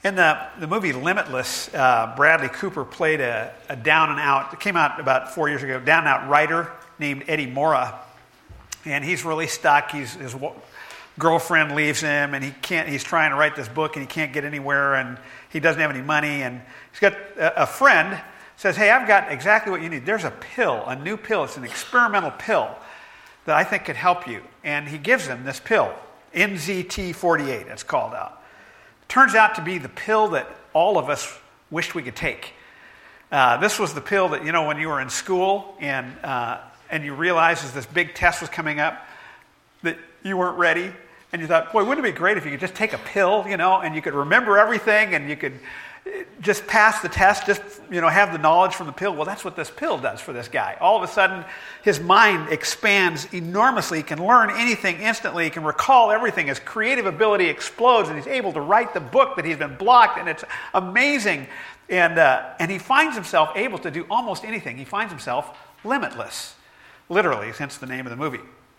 In the movie Limitless, Bradley Cooper played a down and out, it came out about 4 years ago, down and out writer named Eddie Mora. And he's really stuck. His girlfriend leaves him, and he's trying to write this book, and he can't get anywhere, and he doesn't have any money. And he's got a friend says, hey, I've got exactly what you need. There's a pill, a new pill. It's an experimental pill that I think could help you. And he gives him this pill, NZT48, it's called out. Turns out to be the pill that all of us wished we could take. This was the pill that, when you were in school and you realized as this big test was coming up that you weren't ready, and you thought, boy, wouldn't it be great if you could just take a pill, and you could remember everything and you could just pass the test, just, have the knowledge from the pill. Well, that's what this pill does for this guy. All of a sudden, his mind expands enormously. He can learn anything instantly. He can recall everything. His creative ability explodes, and he's able to write the book that he's been blocked, and it's amazing. And he finds himself able to do almost anything. He finds himself limitless, literally, hence the name of the movie.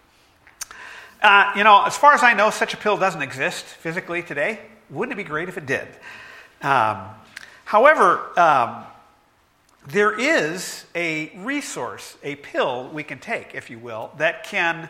As far as I know, such a pill doesn't exist physically today. Wouldn't it be great if it did? However, there is a resource, a pill we can take, if you will, that can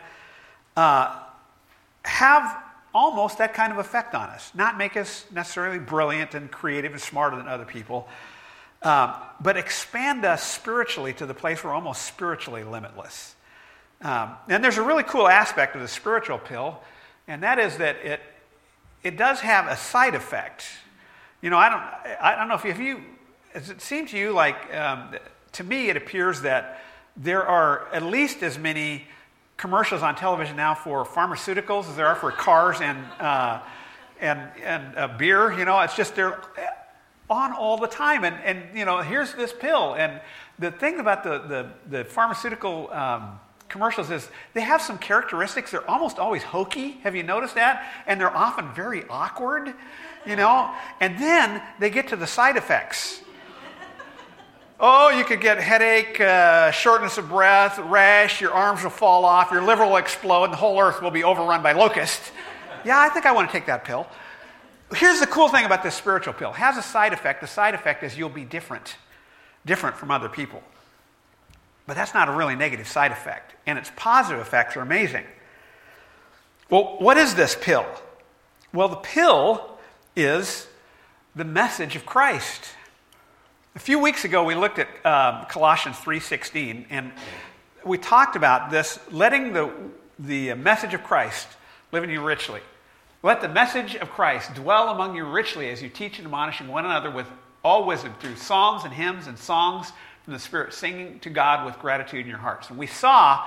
have almost that kind of effect on us. Not make us necessarily brilliant and creative and smarter than other people, but expand us spiritually to the place where we're almost spiritually limitless. And there's a really cool aspect of the spiritual pill, and that is that it does have a side effect. I don't know if you, does it seem to you like, to me it appears that there are at least as many commercials on television now for pharmaceuticals as there are for cars and beer. It's just they're on all the time. And here's this pill. And the thing about the pharmaceutical commercials is they have some characteristics. They're almost always hokey. Have you noticed that? And they're often very awkward. And then they get to the side effects. Oh, you could get headache, shortness of breath, rash, your arms will fall off, your liver will explode, and the whole earth will be overrun by locusts. Yeah, I think I want to take that pill. Here's the cool thing about this spiritual pill. It has a side effect. The side effect is you'll be different from other people. But that's not a really negative side effect. And its positive effects are amazing. Well, what is this pill? Well, the pill is the message of Christ. A few weeks ago, we looked at Colossians 3:16, and we talked about this, letting the message of Christ live in you richly. Let the message of Christ dwell among you richly as you teach and admonishing one another with all wisdom through psalms and hymns and songs from the Spirit, singing to God with gratitude in your hearts. And we saw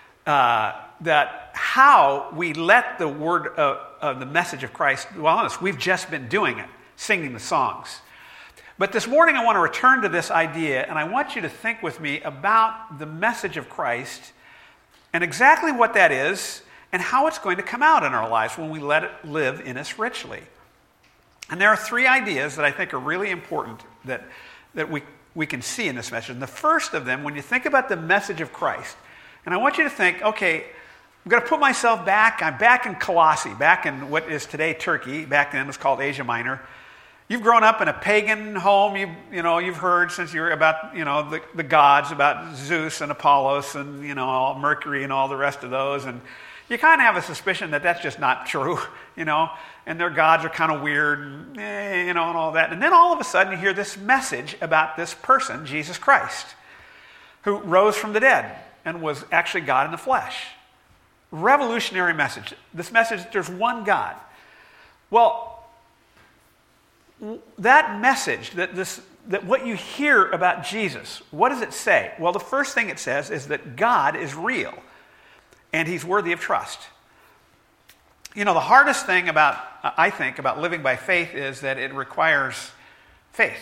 that how we let the word of the message of Christ dwell in us. We've just been doing it, singing the songs. But this morning I want to return to this idea, and I want you to think with me about the message of Christ and exactly what that is and how it's going to come out in our lives when we let it live in us richly. And there are three ideas that I think are really important that we can see in this message. And the first of them, when you think about the message of Christ, and I want you to think, okay, I'm going to put myself back. I'm back in Colossae, back in what is today Turkey. Back then it was called Asia Minor. You've grown up in a pagan home. You've heard since you were about the gods, about Zeus and Apollos and Mercury and all the rest of those, and you kind of have a suspicion that that's just not true, and their gods are kind of weird, and all that. And then all of a sudden you hear this message about this person, Jesus Christ, who rose from the dead and was actually God in the flesh. Revolutionary message. This message, there's one God. Well, that message, that what you hear about Jesus, what does it say? Well, the first thing it says is that God is real and he's worthy of trust. The hardest thing I think about living by faith is that it requires faith.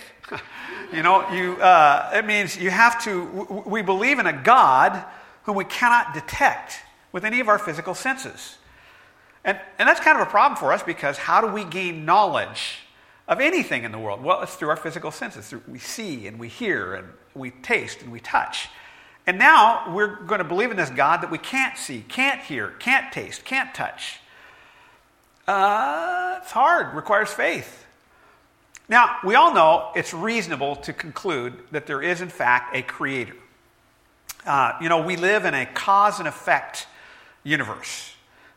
It means you have to, we believe in a God whom we cannot detect with any of our physical senses. And that's kind of a problem for us, because how do we gain knowledge of anything in the world? Well, it's through our physical senses. We see and we hear and we taste and we touch. And now we're going to believe in this God that we can't see, can't hear, can't taste, can't touch. It's hard, requires faith. Now, we all know it's reasonable to conclude that there is, in fact, a creator. We live in a cause and effect universe.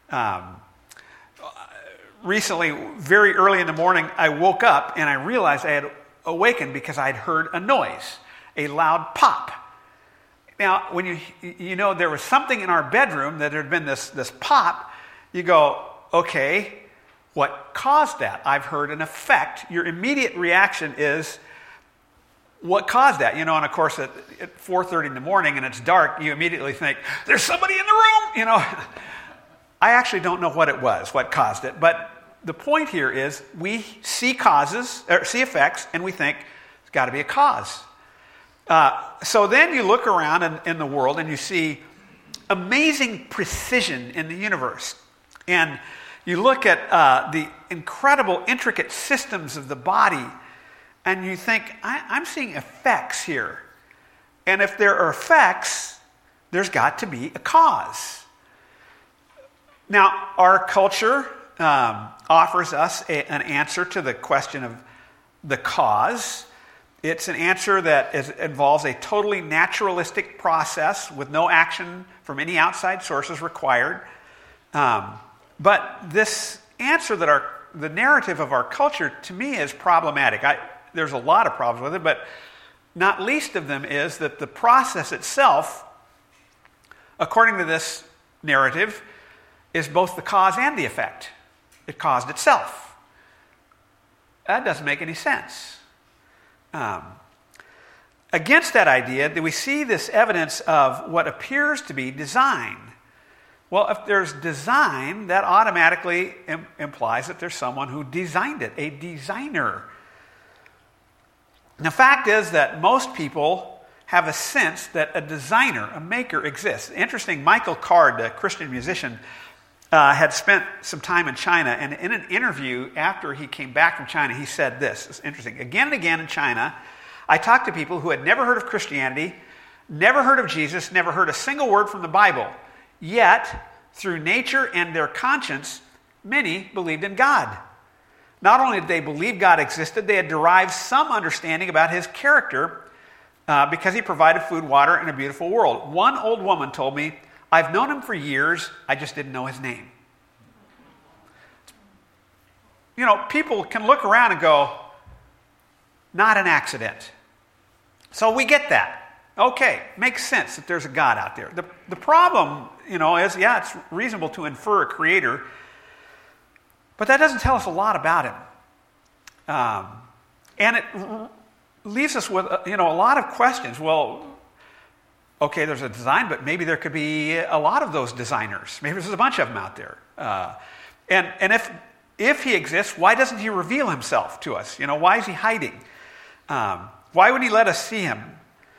Recently, very early in the morning, I woke up and I realized I had awakened because I had heard a noise, a loud pop. Now, when there was something in our bedroom that had been this pop, you go, okay, what caused that? I've heard an effect. Your immediate reaction is, what caused that? And of course, at 4:30 in the morning and it's dark, you immediately think, there's somebody in the room, I actually don't know what it was, what caused it. But the point here is we see see effects, and we think it's got to be a cause. So then you look around in the world and you see amazing precision in the universe. And you look at the incredible, intricate systems of the body, and you think, I'm seeing effects here. And if there are effects, there's got to be a cause. Now, our culture offers us an answer to the question of the cause. It's an answer that involves a totally naturalistic process with no action from any outside sources required. But this answer the narrative of our culture, to me, is problematic. There's a lot of problems with it, but not least of them is that the process itself, according to this narrative, is both the cause and the effect. It caused itself. That doesn't make any sense. Against that idea, we see this evidence of what appears to be design. Well, if there's design, that automatically implies that there's someone who designed it, a designer. And the fact is that most people have a sense that a designer, a maker, exists. Interesting, Michael Card, a Christian musician, had spent some time in China, and in an interview after he came back from China, he said this. It's interesting. Again and again in China, I talked to people who had never heard of Christianity, never heard of Jesus, never heard a single word from the Bible. Yet, through nature and their conscience, many believed in God. Not only did they believe God existed, they had derived some understanding about his character because he provided food, water, and a beautiful world. One old woman told me, I've known him for years, I just didn't know his name. People can look around and go, not an accident. So we get that. Okay, makes sense that there's a God out there. The problem, is, it's reasonable to infer a creator, but that doesn't tell us a lot about him. And it leaves us with, a lot of questions. Well, okay, there's a design, but maybe there could be a lot of those designers. Maybe there's a bunch of them out there. And if he exists, why doesn't he reveal himself to us? Why is he hiding? Why would he let us see him?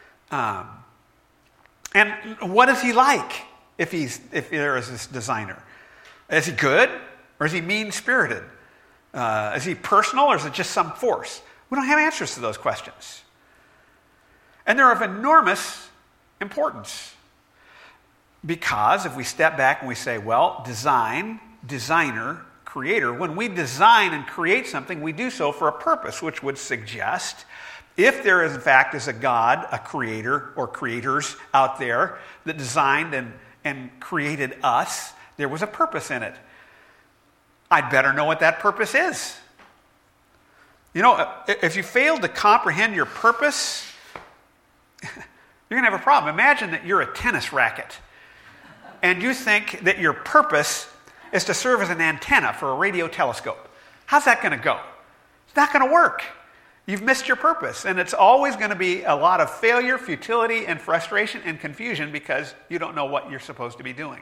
And what is he like if there is this designer? Is he good, or is he mean-spirited? Is he personal, or is it just some force? We don't have answers to those questions. And they're of enormous importance. Because if we step back and we say, well, designer, creator, when we design and create something, we do so for a purpose, which would suggest if there is, in fact, is a God, a creator or creators out there that designed and created us, there was a purpose in it. I'd better know what that purpose is. If you fail to comprehend your purpose, you're going to have a problem. Imagine that you're a tennis racket and you think that your purpose is to serve as an antenna for a radio telescope. How's that going to go? It's not going to work. You've missed your purpose, and it's always going to be a lot of failure, futility, and frustration and confusion because you don't know what you're supposed to be doing.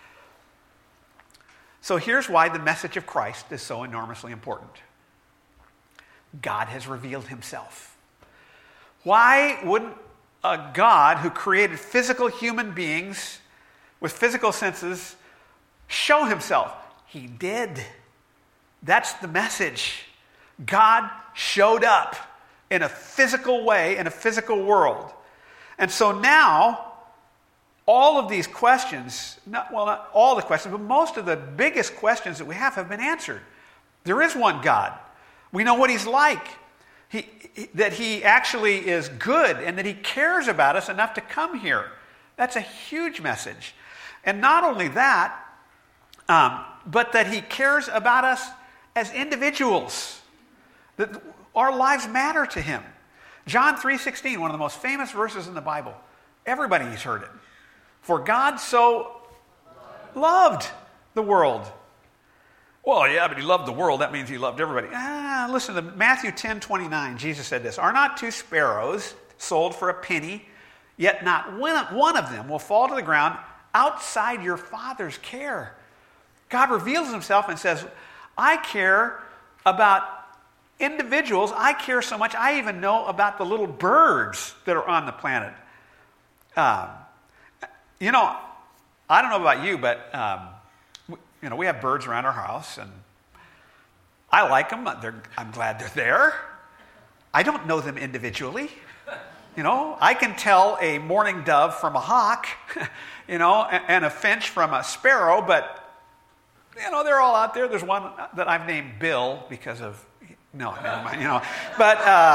So here's why the message of Christ is so enormously important. God has revealed himself. Why wouldn't a God who created physical human beings with physical senses show himself? He did. That's the message. God showed up in a physical way in a physical world. And so now, all of these questions, not all the questions, but most of the biggest questions that we have been answered. There is one God. We know what he's like. that he actually is good and that he cares about us enough to come here. That's a huge message. And not only that, but that he cares about us as individuals, that our lives matter to him. John 3:16, one of the most famous verses in the Bible. Everybody's heard it. For God so loved the world. Well, yeah, but he loved the world. That means he loved everybody. Listen to Matthew 10:29. Jesus said this, "Are not two sparrows sold for a penny? Yet not one of them will fall to the ground outside your Father's care." God reveals himself and says, I care about individuals. I care so much, I even know about the little birds that are on the planet. I don't know about you, but we have birds around our house, and I like them. I'm glad they're there. I don't know them individually. I can tell a mourning dove from a hawk, and a finch from a sparrow, but, they're all out there. There's one that I've named Bill because of, no, never mind, But,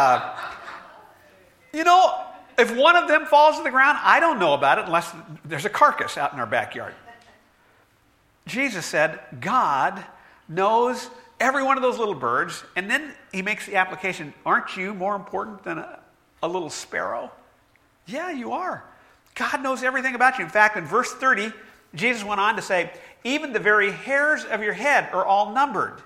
if one of them falls to the ground, I don't know about it unless there's a carcass out in our backyard. Jesus said, God knows every one of those little birds, and then he makes the application, aren't you more important than a little sparrow? Yeah, you are. God knows everything about you. In fact, in verse 30, Jesus went on to say, even the very hairs of your head are all numbered.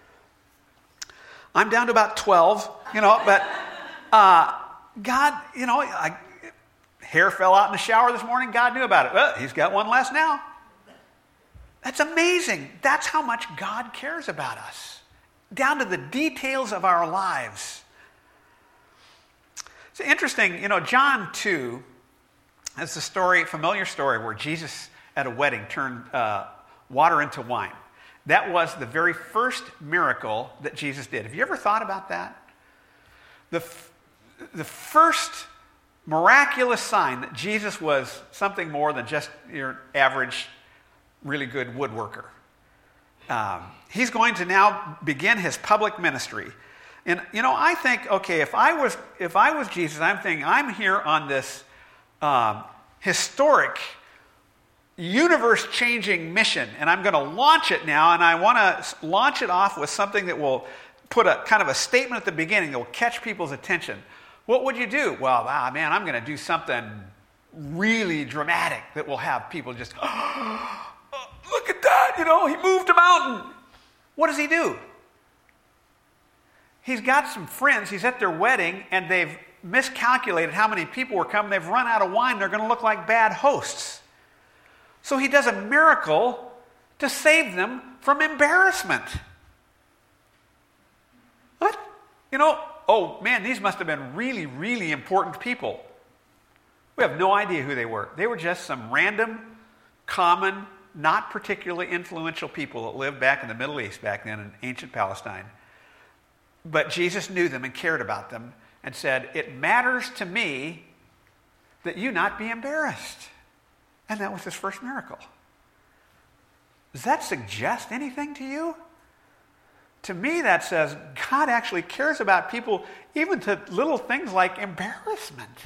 I'm down to about 12, but God, hair fell out in the shower this morning. God knew about it. Well, he's got one less now. That's amazing. That's how much God cares about us, down to the details of our lives. It's interesting, John 2 has a familiar story where Jesus at a wedding turned water into wine. That was the very first miracle that Jesus did. Have you ever thought about that? The first miraculous sign that Jesus was something more than just your average, really good woodworker. He's going to now begin his public ministry. And, I think, okay, if I was Jesus, I'm thinking I'm here on this historic, universe-changing mission, and I'm going to launch it now, and I want to launch it off with something that will put a kind of a statement at the beginning that will catch people's attention. What would you do? Well, man, I'm going to do something really dramatic that will have people just, look at that, he moved a mountain. What does he do? He's got some friends, he's at their wedding, and they've miscalculated how many people were coming. They've run out of wine. They're going to look like bad hosts. So he does a miracle to save them from embarrassment. What? Oh man, these must have been really, really important people. We have no idea who they were. They were just some random, common, not particularly influential people that lived back in the Middle East back then in ancient Palestine. But Jesus knew them and cared about them and said, it matters to me that you not be embarrassed. And that was his first miracle. Does that suggest anything to you? To me, that says God actually cares about people, even to little things like embarrassment.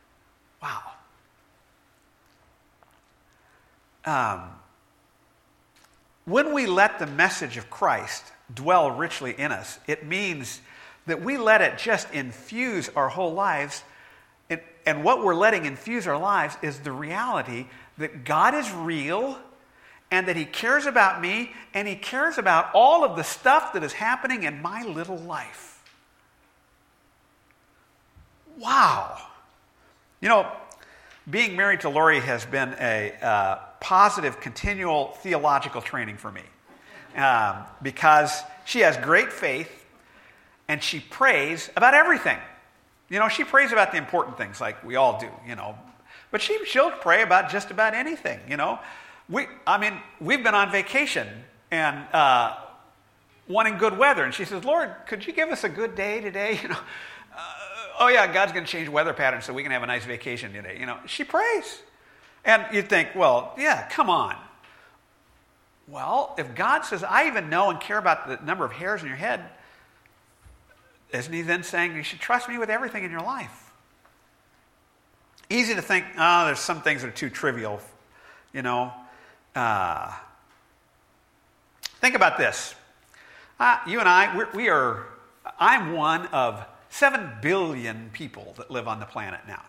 Wow. When we let the message of Christ dwell richly in us, it means that we let it just infuse our whole lives. And what we're letting infuse our lives is the reality that God is real and that he cares about me and he cares about all of the stuff that is happening in my little life. Wow. Being married to Lori has been a positive, continual theological training for me because she has great faith and she prays about everything. She prays about the important things like we all do, But she'll pray about just about anything, We've been on vacation and wanting good weather. And she says, Lord, could you give us a good day today? Oh yeah, God's going to change weather patterns so we can have a nice vacation today. She prays. And you'd think, well, yeah, come on. Well, if God says, I even know and care about the number of hairs in your head, isn't he then saying you should trust me with everything in your life? Easy to think, oh, there's some things that are too trivial, you know. Think about this. You and I, I'm one of 7 billion people that live on the planet now.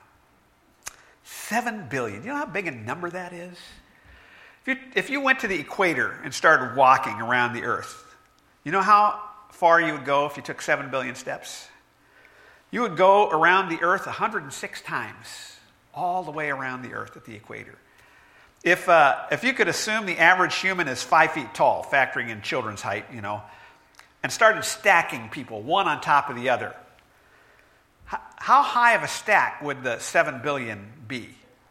7 billion. You know how big a number that is? If you went to the equator and started walking around the earth, you know how far you would go if you took 7 billion steps? You would go around the earth 106 times, all the way around the earth at the equator. If you could assume the average human is 5 feet tall, factoring in children's height, you know, and started stacking people one on top of the other, how high of a stack would the 7 billion be?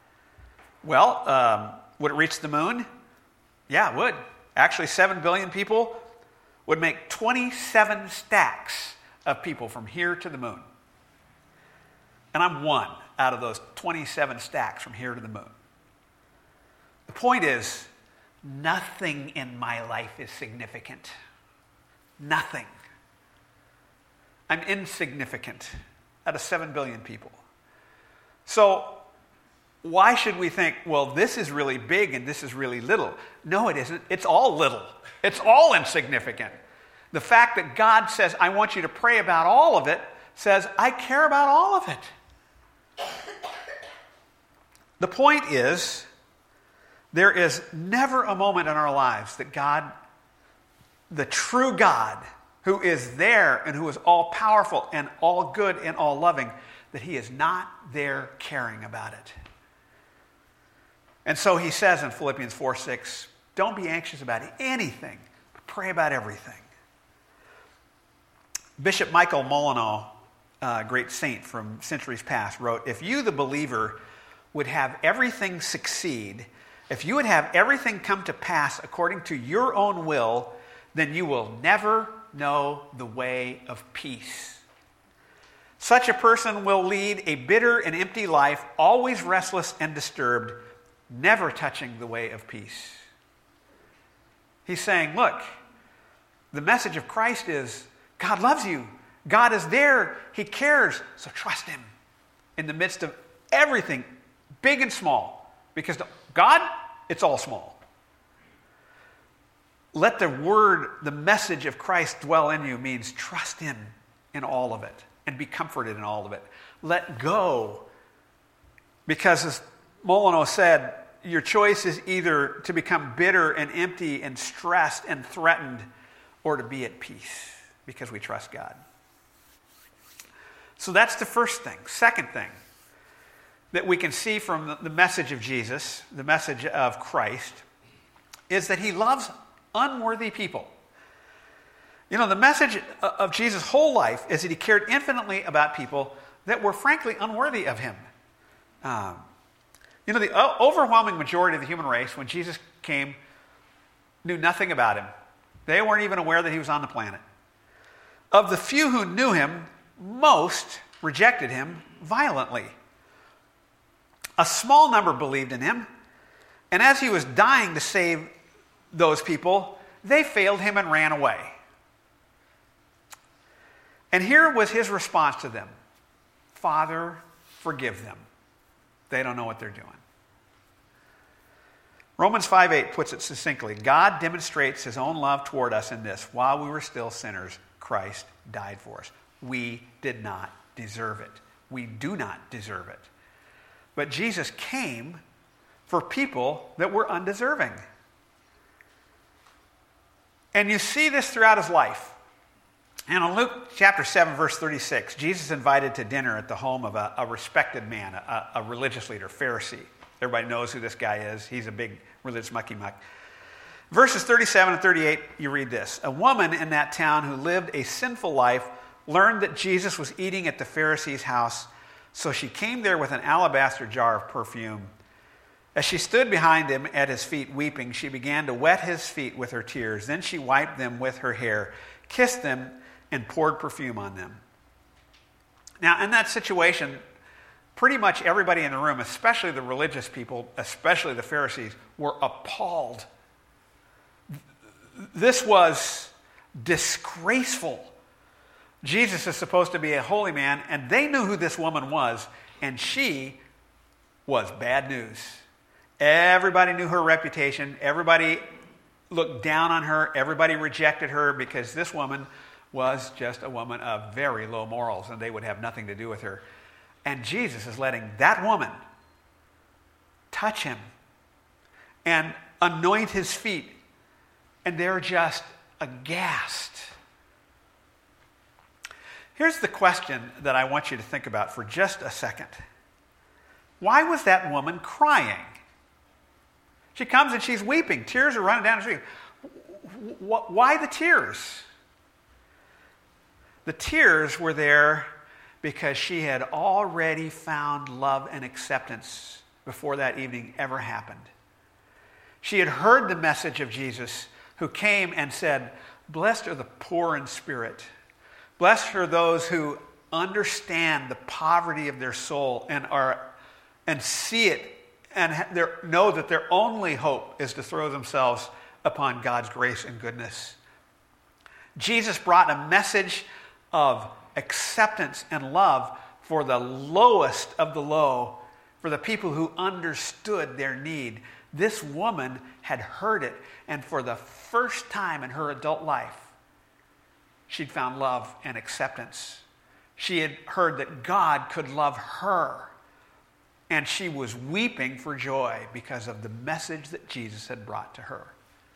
Well, would it reach the moon? Yeah, it would. Actually, 7 billion people would make 27 stacks of people from here to the moon. And I'm one out of those 27 stacks from here to the moon. The point is, nothing in my life is significant. Nothing. I'm insignificant out of 7 billion people. So, why should we think, well, this is really big and this is really little? No, it isn't. It's all little. It's all insignificant. The fact that God says, I want you to pray about all of it, says, I care about all of it. The point is, there is never a moment in our lives that God, the true God, who is there and who is all powerful and all good and all loving, that he is not there caring about it. And so he says in Philippians 4:6, don't be anxious about anything, but pray about everything. Bishop Michael Molyneux, a great saint from centuries past, wrote, if you, the believer, would have everything succeed, if you would have everything come to pass according to your own will, then you will never know the way of peace. Such a person will lead a bitter and empty life, always restless and disturbed, never touching the way of peace. He's saying, look, the message of Christ is God loves you. God is there. He cares. So trust him in the midst of everything, big and small. Because to God, it's all small. Let the word, the message of Christ dwell in you means trust him in all of it and be comforted in all of it. Let go. Because as Molyneux said, your choice is either to become bitter and empty and stressed and threatened or to be at peace because we trust God. So that's the first thing. Second thing that we can see from the message of Jesus, the message of Christ, is that he loves unworthy people. You know, the message of Jesus' whole life is that he cared infinitely about people that were frankly unworthy of him. You know, the overwhelming majority of the human race, when Jesus came, knew nothing about him. They weren't even aware that he was on the planet. Of the few who knew him, most rejected him violently. A small number believed in him, and as he was dying to save those people, they failed him and ran away. And here was his response to them. Father, forgive them. They don't know what they're doing. Romans 5:8 puts it succinctly. God demonstrates his own love toward us in this. While we were still sinners, Christ died for us. We did not deserve it. We do not deserve it. But Jesus came for people that were undeserving. And you see this throughout his life. And in Luke chapter 7, verse 36, Jesus is invited to dinner at the home of a respected man, a religious leader, Pharisee. Everybody knows who this guy is. He's a big religious mucky-muck. Verses 37 and 38, you read this. A woman in that town who lived a sinful life learned that Jesus was eating at the Pharisee's house, so she came there with an alabaster jar of perfume. As she stood behind him at his feet weeping, she began to wet his feet with her tears. Then she wiped them with her hair, kissed them, and poured perfume on them. Now, in that situation, pretty much everybody in the room, especially the religious people, especially the Pharisees, were appalled. This was disgraceful. Jesus is supposed to be a holy man, and they knew who this woman was, and she was bad news. Everybody knew her reputation. Everybody looked down on her. Everybody rejected her because this woman was just a woman of very low morals, and they would have nothing to do with her. And Jesus is letting that woman touch him and anoint his feet, and they're just aghast. Here's the question that I want you to think about for just a second. Why was that woman crying? She comes and she's weeping. Tears are running down her cheeks. Why the tears? The tears were there because she had already found love and acceptance before that evening ever happened. She had heard the message of Jesus, who came and said, "Blessed are the poor in spirit. Blessed are those who understand the poverty of their soul and see it and know that their only hope is to throw themselves upon God's grace and goodness." Jesus brought a message of acceptance and love for the lowest of the low, for the people who understood their need. This woman had heard it, and for the first time in her adult life, she'd found love and acceptance. She had heard that God could love her, and she was weeping for joy because of the message that Jesus had brought to her.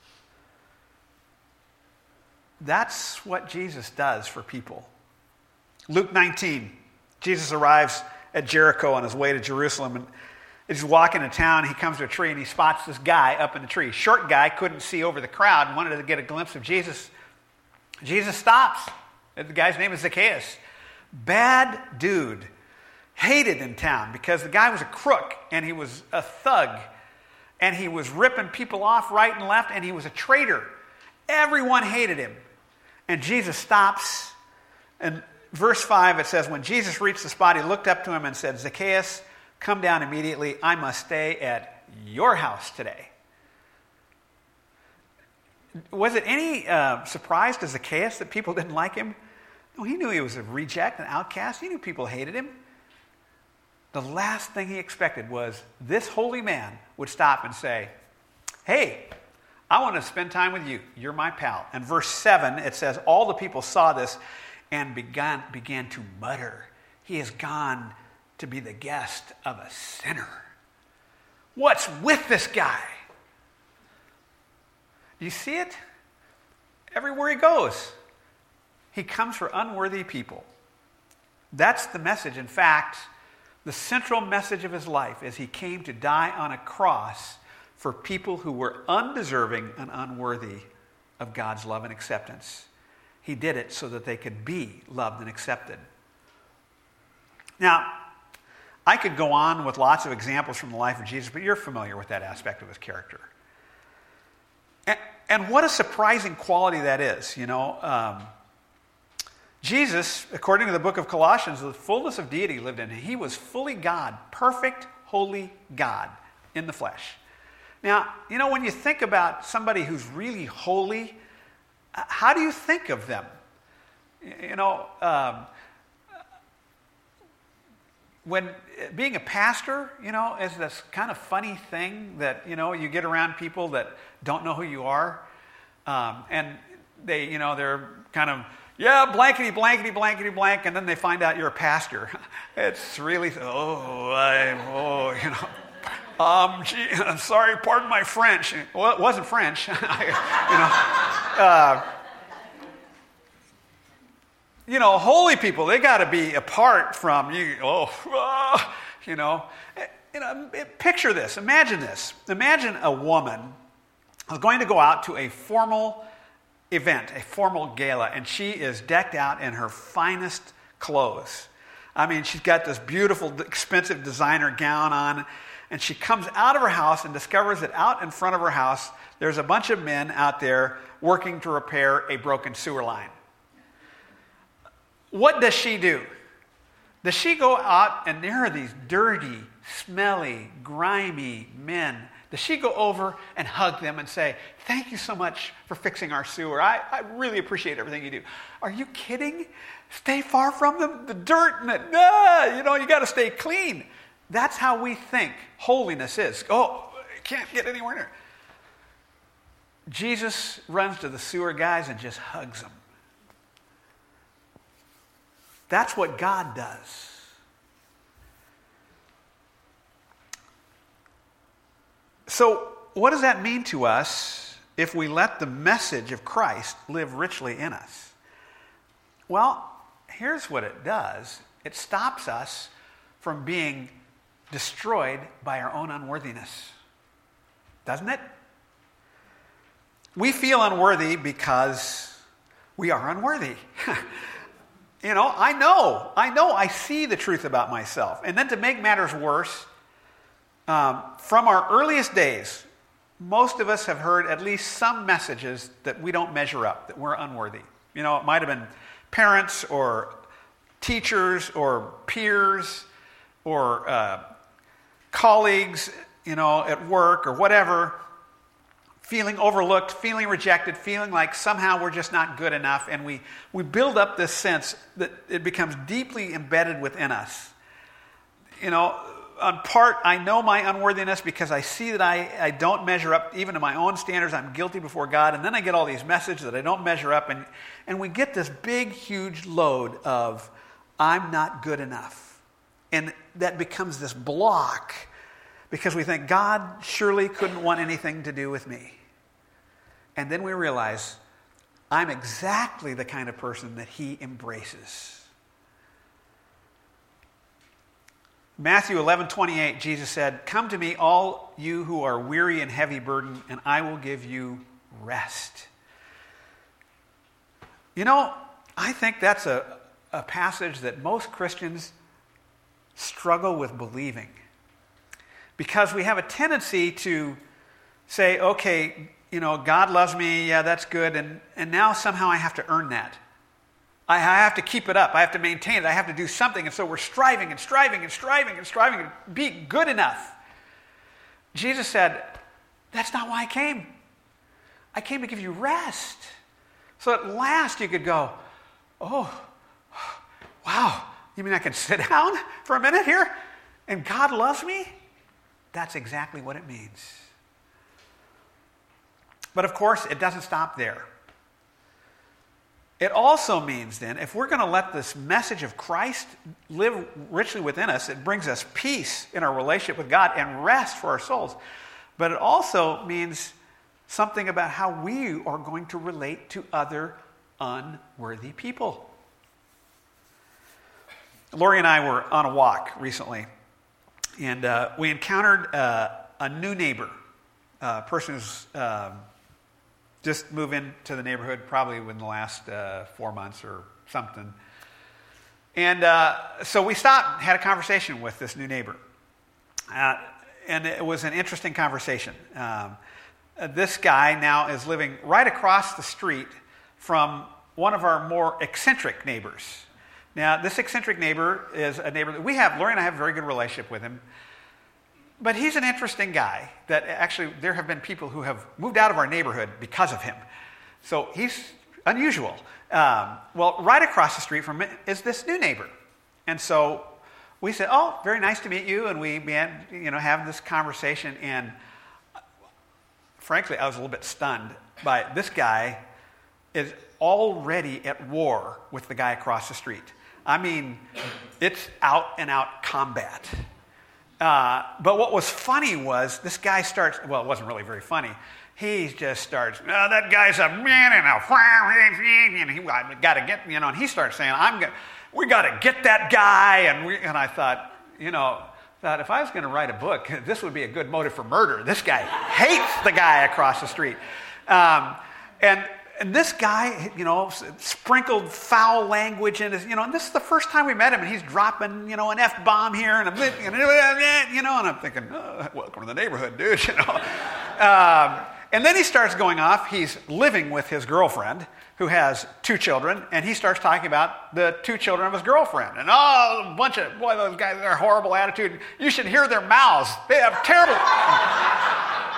That's what Jesus does for people. Luke 19, Jesus arrives at Jericho on his way to Jerusalem, and he's walking in town. He comes to a tree and he spots this guy up in the tree. Short guy, couldn't see over the crowd and wanted to get a glimpse of Jesus. Jesus stops. The guy's name is Zacchaeus. Bad dude. Hated in town because the guy was a crook and he was a thug and he was ripping people off right and left and he was a traitor. Everyone hated him. And Jesus stops. And verse 5, it says, when Jesus reached the spot, he looked up to him and said, "Zacchaeus, come down immediately. I must stay at your house today." Was it any surprise to Zacchaeus that people didn't like him? No, he knew he was a reject, an outcast. He knew people hated him. The last thing he expected was this holy man would stop and say, "Hey, I want to spend time with you. You're my pal." And verse 7, it says, all the people saw this and began to mutter, "He has gone to be the guest of a sinner. What's with this guy?" Do you see it? Everywhere he goes, he comes for unworthy people. That's the message. In fact, the central message of his life is he came to die on a cross for people who were undeserving and unworthy of God's love and acceptance. He did it so that they could be loved and accepted. Now, I could go on with lots of examples from the life of Jesus, but you're familiar with that aspect of his character. And what a surprising quality that is, you know. Jesus, according to the book of Colossians, the fullness of deity lived in him. He was fully God, perfect, holy God in the flesh. Now, you know, when you think about somebody who's really holy, how do you think of them? You know, when being a pastor, you know, is this kind of funny thing that, you know, you get around people that don't know who you are, and they, you know, they're kind of, yeah, blankety, blankety, blankety, blank, and then they find out you're a pastor. It's really, you know, I'm sorry, pardon my French. Well, it wasn't French, you know, holy people, they got to be apart from you. Picture this. Imagine this. Imagine a woman who's going to go out to a formal event, a formal gala, and she is decked out in her finest clothes. I mean, she's got this beautiful, expensive designer gown on, and she comes out of her house and discovers that out in front of her house, there's a bunch of men out there working to repair a broken sewer line. What does she do? Does she go out and there are these dirty, smelly, grimy men Does she go over and hug them and say, thank you so much for fixing our sewer. I really appreciate everything you do. Are you kidding? Stay far from them? The dirt and you got to stay clean. That's how we think holiness is. Oh, can't get anywhere near. Jesus runs to the sewer guys and just hugs them. That's what God does. So, what does that mean to us if we let the message of Christ live richly in us? Well, here's what it does. It stops us from being destroyed by our own unworthiness. Doesn't it? We feel unworthy because we are unworthy. I see the truth about myself. And then to make matters worse, from our earliest days, most of us have heard at least some messages that we don't measure up, that we're unworthy. It might have been parents or teachers or peers or colleagues, at work or whatever, feeling overlooked, feeling rejected, feeling like somehow we're just not good enough. And we build up this sense that it becomes deeply embedded within us. On part, I know my unworthiness because I see that I don't measure up even to my own standards. I'm guilty before God. And then I get all these messages that I don't measure up. And we get this big, huge load of, I'm not good enough. And that becomes this block because we think God surely couldn't want anything to do with me. And then we realize I'm exactly the kind of person that he embraces. Matthew 11:28, Jesus said, "Come to me, all you who are weary and heavy burdened, and I will give you rest." I think that's a passage that most Christians struggle with believing. Because we have a tendency to say, okay, God loves me, yeah, that's good, and now somehow I have to earn that. I have to keep it up. I have to maintain it. I have to do something. And so we're striving to be good enough. Jesus said, that's not why I came. I came to give you rest. So at last you could go, oh, wow, you mean I can sit down for a minute here and God loves me? That's exactly what it means. But of course, it doesn't stop there. It also means then, if we're going to let this message of Christ live richly within us, it brings us peace in our relationship with God and rest for our souls. But it also means something about how we are going to relate to other unworthy people. Lori and I were on a walk recently, and we encountered a new neighbor, a person who's just moved into the neighborhood probably within the last 4 months or something. And so we stopped and had a conversation with this new neighbor. And it was an interesting conversation. This guy now is living right across the street from one of our more eccentric neighbors. Now, this eccentric neighbor is a neighbor that Lori and I have a very good relationship with him. But he's an interesting guy that actually there have been people who have moved out of our neighborhood because of him. So he's unusual. Well, right across the street from it is this new neighbor. And so we said, oh, very nice to meet you. And we began, having this conversation. And frankly, I was a little bit stunned by this guy is already at war with the guy across the street. I mean, it's out and out combat. But what was funny was this guy starts, well, it wasn't really very funny. He just starts, that guy's a man and he got to get, and he starts saying, we got to get that guy. And I thought, if I was going to write a book, this would be a good motive for murder. This guy hates the guy across the street. And this guy, sprinkled foul language in his, and this is the first time we met him, and he's dropping, an F-bomb here, and I'm thinking, welcome to the neighborhood, dude, And then he starts going off. He's living with his girlfriend, who has 2 children, and he starts talking about the 2 children of his girlfriend. And a bunch of, those guys, their horrible attitude. You should hear their mouths. They have terrible...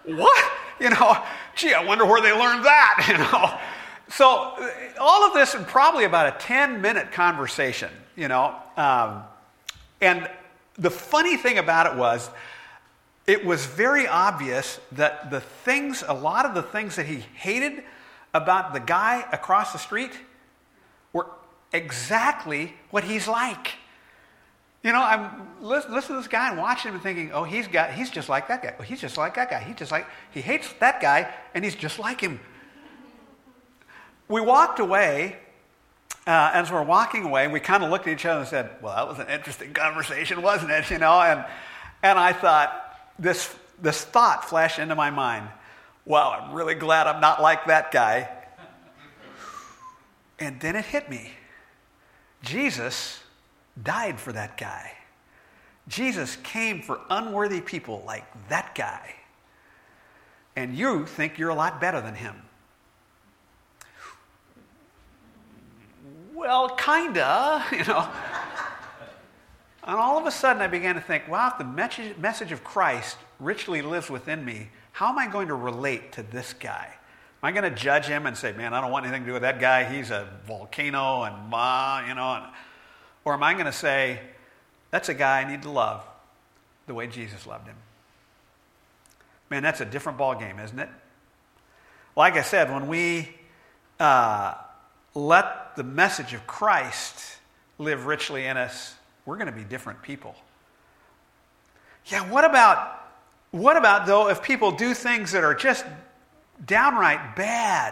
What? Gee, I wonder where they learned that, So all of this in probably about a 10-minute conversation, And the funny thing about it was very obvious that a lot of the things that he hated about the guy across the street were exactly what he's like. I'm listening to this guy and watching him and thinking, oh, he's just like that guy. Oh, he's just like that guy. He hates that guy, and he's just like him. We walked away. As we're walking away, we kind of looked at each other and said, well, that was an interesting conversation, wasn't it? And I thought, this thought flashed into my mind. Wow, I'm really glad I'm not like that guy. And then it hit me. Jesus died for that guy. Jesus came for unworthy people like that guy. And you think you're a lot better than him. Well, kinda, And all of a sudden I began to think, wow, if the message of Christ richly lives within me, how am I going to relate to this guy? Am I going to judge him and say, man, I don't want anything to do with that guy. He's a volcano or am I going to say, that's a guy I need to love the way Jesus loved him? Man, that's a different ball game, isn't it? Like I said, when we let the message of Christ live richly in us, we're going to be different people. Yeah, what about though if people do things that are just downright bad?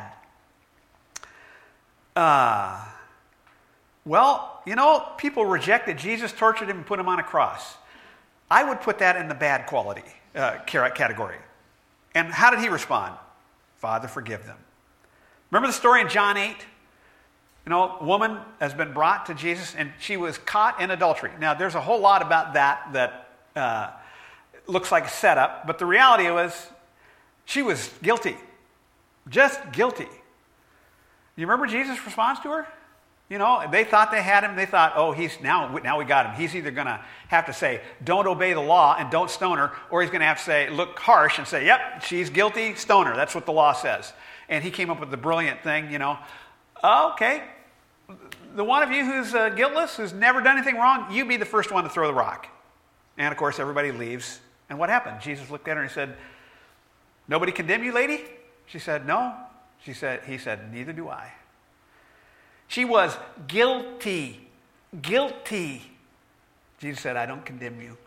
People rejected Jesus, tortured him, and put him on a cross. I would put that in the bad quality category. And how did he respond? Father, forgive them. Remember the story in John 8? A woman has been brought to Jesus, and she was caught in adultery. Now, there's a whole lot about that looks like a setup, but the reality was she was guilty. Just guilty. You remember Jesus' response to her? They thought they had him. They thought, oh, now we got him. He's either going to have to say, don't obey the law and don't stone her, or he's going to have to say, look harsh and say, yep, she's guilty, stone her. That's what the law says. And he came up with the brilliant thing, okay, the one of you who's guiltless, who's never done anything wrong, you be the first one to throw the rock. And of course, everybody leaves. And what happened? Jesus looked at her and he said, nobody condemn you, lady? She said, no. He said, neither do I. She was guilty. Guilty. Jesus said, I don't condemn you.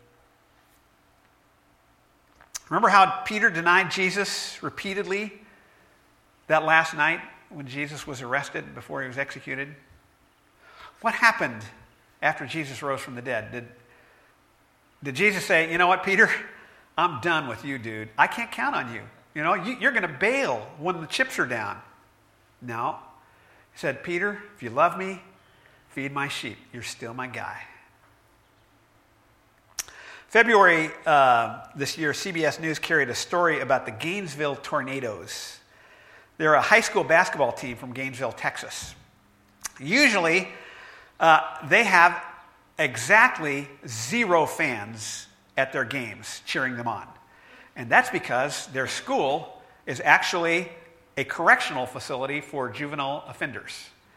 Remember how Peter denied Jesus repeatedly that last night when Jesus was arrested before he was executed? What happened after Jesus rose from the dead? Did Jesus say, you know what, Peter? I'm done with you, dude. I can't count on you. You're going to bail when the chips are down. No. He said, Peter, if you love me, feed my sheep. You're still my guy. February this year, CBS News carried a story about the Gainesville Tornadoes. They're a high school basketball team from Gainesville, Texas. Usually, they have exactly 0 fans at their games cheering them on. And that's because their school is actually a correctional facility for juvenile offenders.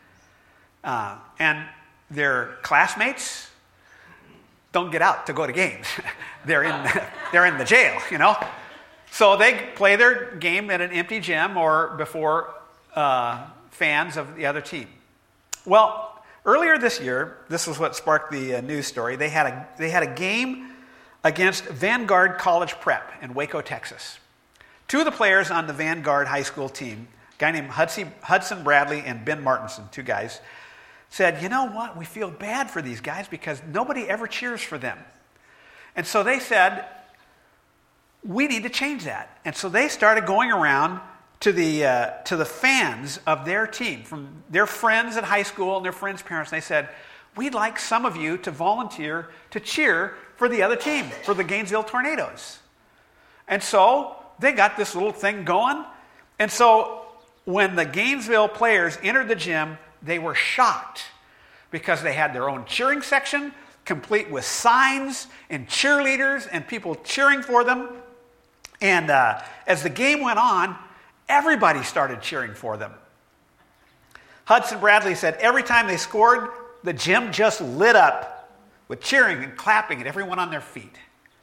And their classmates don't get out to go to games. They're in the jail, So they play their game at an empty gym or before fans of the other team. Well, earlier this year, this was what sparked the news story. They had a game against Vanguard College Prep in Waco, Texas. 2 of the players on the Vanguard high school team, a guy named Hudson Bradley and Ben Martinson, 2 guys, said, you know what, we feel bad for these guys because nobody ever cheers for them. And so they said, we need to change that. And so they started going around to the fans of their team, from their friends at high school and their friends' parents. And they said, we'd like some of you to volunteer to cheer for the other team, for the Gainesville Tornadoes. And so they got this little thing going. And so when the Gainesville players entered the gym, they were shocked because they had their own cheering section, complete with signs and cheerleaders and people cheering for them. And as the game went on, everybody started cheering for them. Hudson Bradley said every time they scored, the gym just lit up with cheering and clapping and everyone on their feet.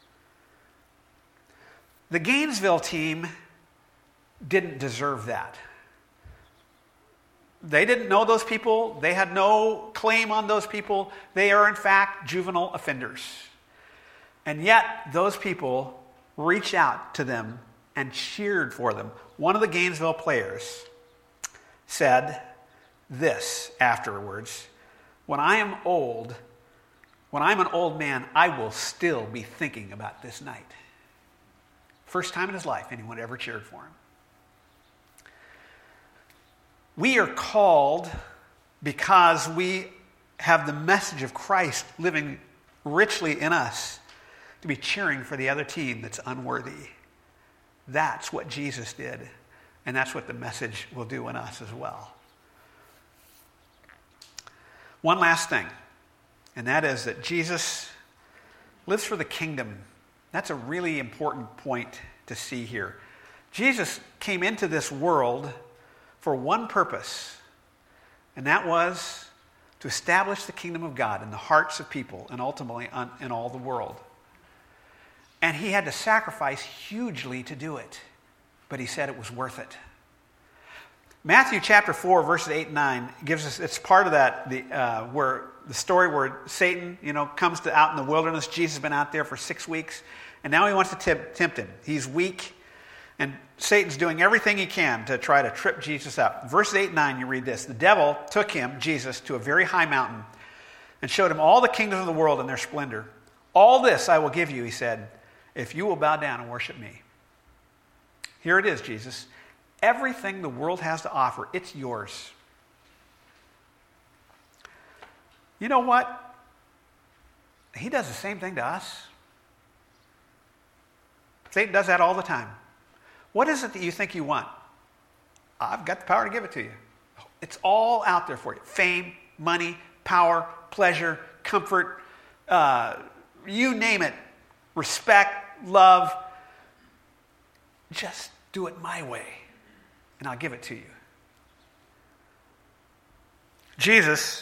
The Gainesville team didn't deserve that. They didn't know those people. They had no claim on those people. They are, in fact, juvenile offenders. And yet, those people reached out to them and cheered for them. One of the Gainesville players said this afterwards: when I am old, when I'm an old man, I will still be thinking about this night. First time in his life anyone ever cheered for him. We are called because we have the message of Christ living richly in us to be cheering for the other team that's unworthy. That's what Jesus did, and that's what the message will do in us as well. One last thing, and that is that Jesus lives for the kingdom. That's a really important point to see here. Jesus came into this world for one purpose, and that was to establish the kingdom of God in the hearts of people and ultimately in all the world. And he had to sacrifice hugely to do it, but he said it was worth it. Matthew chapter 4, verses 8 and 9 gives us, it's part of that, where the story where Satan, comes out in the wilderness. Jesus has been out there for 6 weeks, and now he wants to tempt him. He's weak, and Satan's doing everything he can to try to trip Jesus up. Verses 8 and 9, you read this: the devil took him, Jesus, to a very high mountain and showed him all the kingdoms of the world and their splendor. All this I will give you, he said, if you will bow down and worship me. Here it is, Jesus. Everything the world has to offer, it's yours. You know what? He does the same thing to us. Satan does that all the time. What is it that you think you want? I've got the power to give it to you. It's all out there for you. Fame, money, power, pleasure, comfort, you name it. Respect, love. Just do it my way, and I'll give it to you. Jesus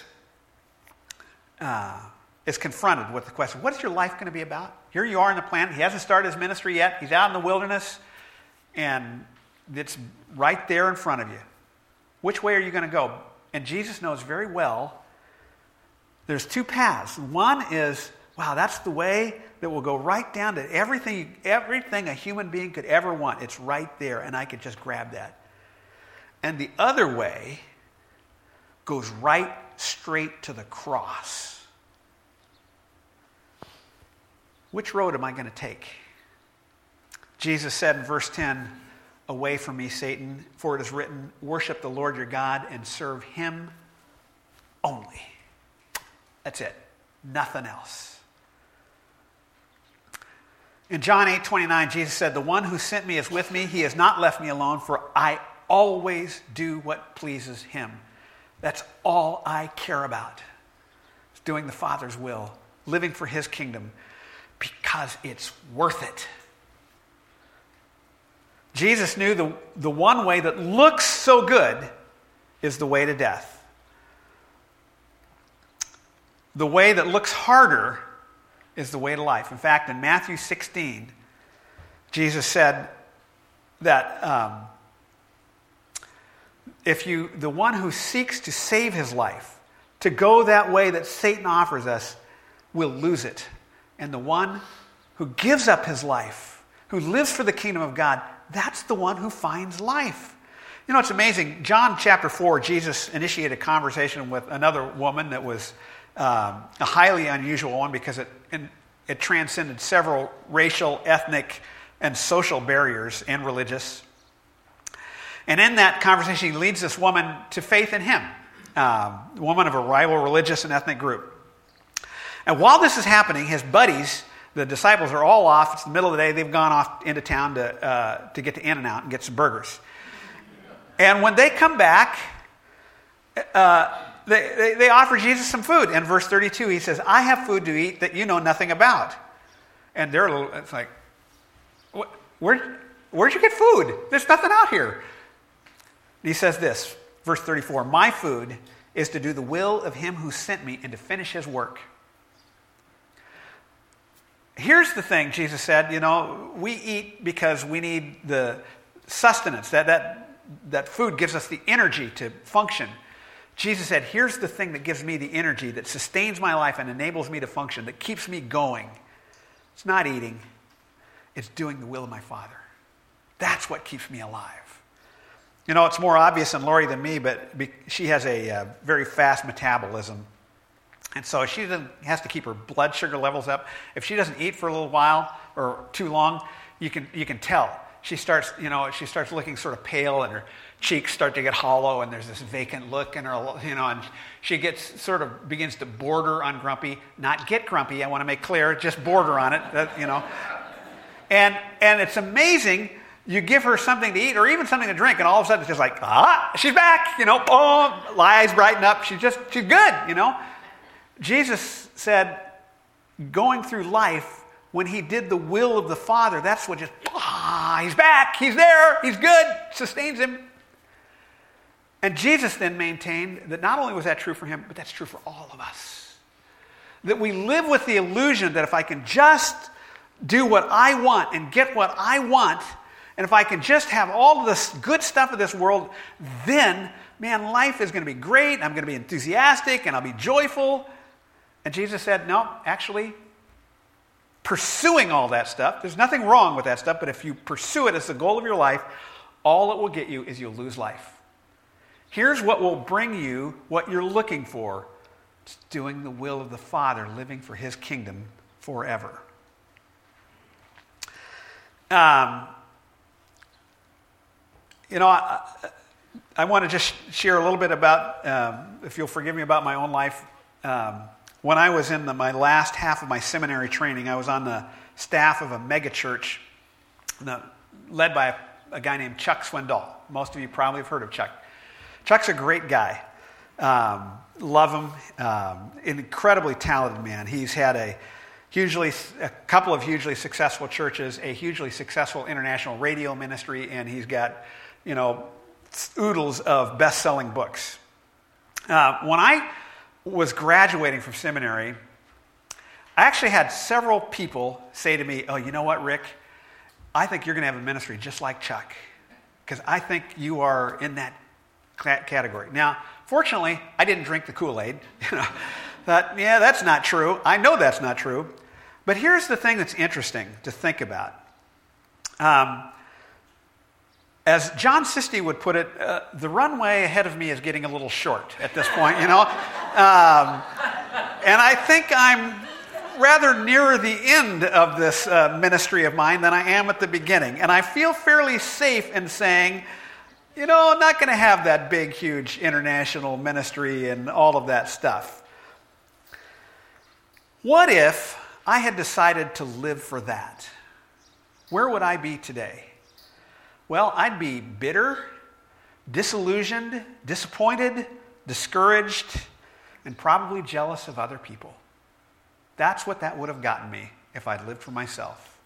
is confronted with the question, what is your life going to be about? Here you are on the planet. He hasn't started his ministry yet. He's out in the wilderness, and it's right there in front of you. Which way are you going to go? And Jesus knows very well there's two paths. One is, wow, that's the way that will go right down to everything a human being could ever want. It's right there, and I could just grab that. And the other way goes right straight to the cross. Which road am I going to take? Jesus said in verse 10, away from me, Satan, for it is written, worship the Lord your God and serve him only. That's it. Nothing else. In John 8:29, Jesus said, the one who sent me is with me. He has not left me alone, for I always do what pleases him. That's all I care about. It's doing the Father's will, living for his kingdom, because it's worth it. Jesus knew the one way that looks so good is the way to death. The way that looks harder is the way to life. In fact, in Matthew 16, Jesus said that the one who seeks to save his life, to go that way that Satan offers us, will lose it. And the one who gives up his life, who lives for the kingdom of God, that's the one who finds life. You know, it's amazing. John chapter 4, Jesus initiated a conversation with another woman that was a highly unusual one because it transcended several racial, ethnic, and social barriers and religious. And in that conversation, he leads this woman to faith in him, a woman of a rival religious and ethnic group. And while this is happening, his buddies, the disciples, are all off. It's the middle of the day. They've gone off into town to get to In-N-Out and get some burgers. And when they come back, they offer Jesus some food. In verse 32, he says, I have food to eat that you know nothing about. And they're it's like, Where'd you get food? There's nothing out here. And he says this, verse 34, my food is to do the will of him who sent me and to finish his work. Here's the thing, Jesus said, we eat because we need the sustenance. That food gives us the energy to function. Jesus said, here's the thing that gives me the energy, that sustains my life and enables me to function, that keeps me going. It's not eating. It's doing the will of my Father. That's what keeps me alive. It's more obvious in Lori than me, but she has a very fast metabolism. And so she has to keep her blood sugar levels up. If she doesn't eat for a little while or too long, you can tell. She starts looking sort of pale, and her cheeks start to get hollow, and there's this vacant look in her, and she begins to border on grumpy. Not get grumpy, I want to make clear, just border on it, And it's amazing. You give her something to eat or even something to drink, and all of a sudden it's just like, she's back, eyes brighten up. She's good, Jesus said, going through life, when he did the will of the Father, that's what just, he's back, he's there, he's good, sustains him. And Jesus then maintained that not only was that true for him, but that's true for all of us. That we live with the illusion that if I can just do what I want and get what I want, and if I can just have all of this good stuff of this world, then, man, life is going to be great, I'm going to be enthusiastic, and I'll be joyful. And Jesus said, no, actually, pursuing all that stuff, there's nothing wrong with that stuff, but if you pursue it as the goal of your life, all it will get you is you'll lose life. Here's what will bring you what you're looking for. It's doing the will of the Father, living for his kingdom forever. I want to just share a little bit about, if you'll forgive me, about my own life. When I was in my last half of my seminary training, I was on the staff of a mega church led by a guy named Chuck Swindoll. Most of you probably have heard of Chuck. Chuck's a great guy. Love him. Incredibly talented man. He's had a couple of hugely successful churches, a hugely successful international radio ministry, and he's got, oodles of best-selling books. When I was graduating from seminary, I actually had several people say to me, oh, you know what, Rick? I think you're going to have a ministry just like Chuck, because I think you are in that category. Now, fortunately, I didn't drink the Kool-Aid. That's not true. I know that's not true. But here's the thing that's interesting to think about. As John Sisti would put it, the runway ahead of me is getting a little short at this point, and I think I'm rather nearer the end of this ministry of mine than I am at the beginning. And I feel fairly safe in saying, I'm not going to have that big, huge international ministry and all of that stuff. What if I had decided to live for that? Where would I be today? Well, I'd be bitter, disillusioned, disappointed, discouraged, and probably jealous of other people. That's what that would have gotten me if I'd lived for myself.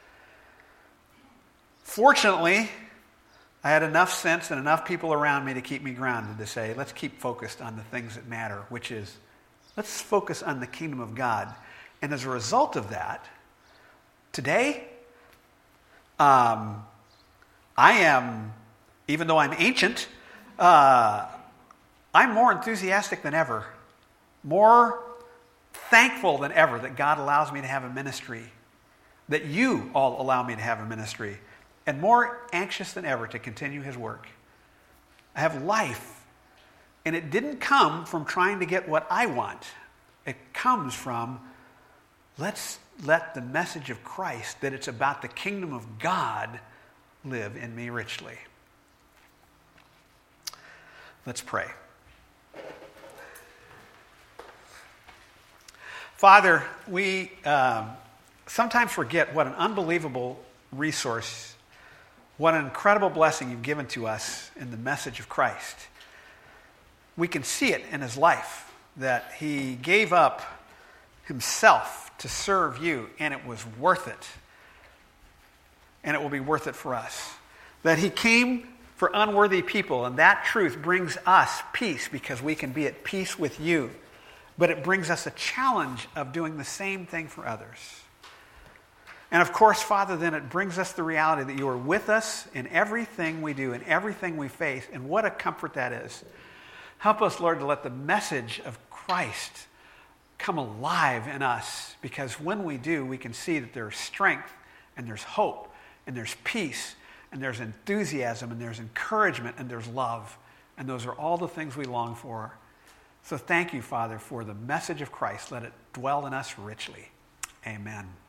Fortunately, I had enough sense and enough people around me to keep me grounded to say, let's keep focused on the things that matter, which is, let's focus on the kingdom of God. And as a result of that, today, I am, even though I'm ancient, I'm more enthusiastic than ever, more thankful than ever that God allows me to have a ministry, that you all allow me to have a ministry, and more anxious than ever to continue his work. I have life, and it didn't come from trying to get what I want. It comes from, let's let the message of Christ, that it's about the kingdom of God, live in me richly. Let's pray. Father, we sometimes forget what an unbelievable resource, what an incredible blessing you've given to us in the message of Christ. We can see it in his life, that he gave up himself to serve you, and it was worth it. and it will be worth it for us. That he came for unworthy people, and that truth brings us peace because we can be at peace with you. But it brings us a challenge of doing the same thing for others. And of course, Father, then it brings us the reality that you are with us in everything we do, in everything we face, and what a comfort that is. Help us, Lord, to let the message of Christ come alive in us, because when we do, we can see that there's strength, and there's hope, and there's peace, and there's enthusiasm, and there's encouragement, and there's love. And those are all the things we long for. So thank you, Father, for the message of Christ. Let it dwell in us richly. Amen.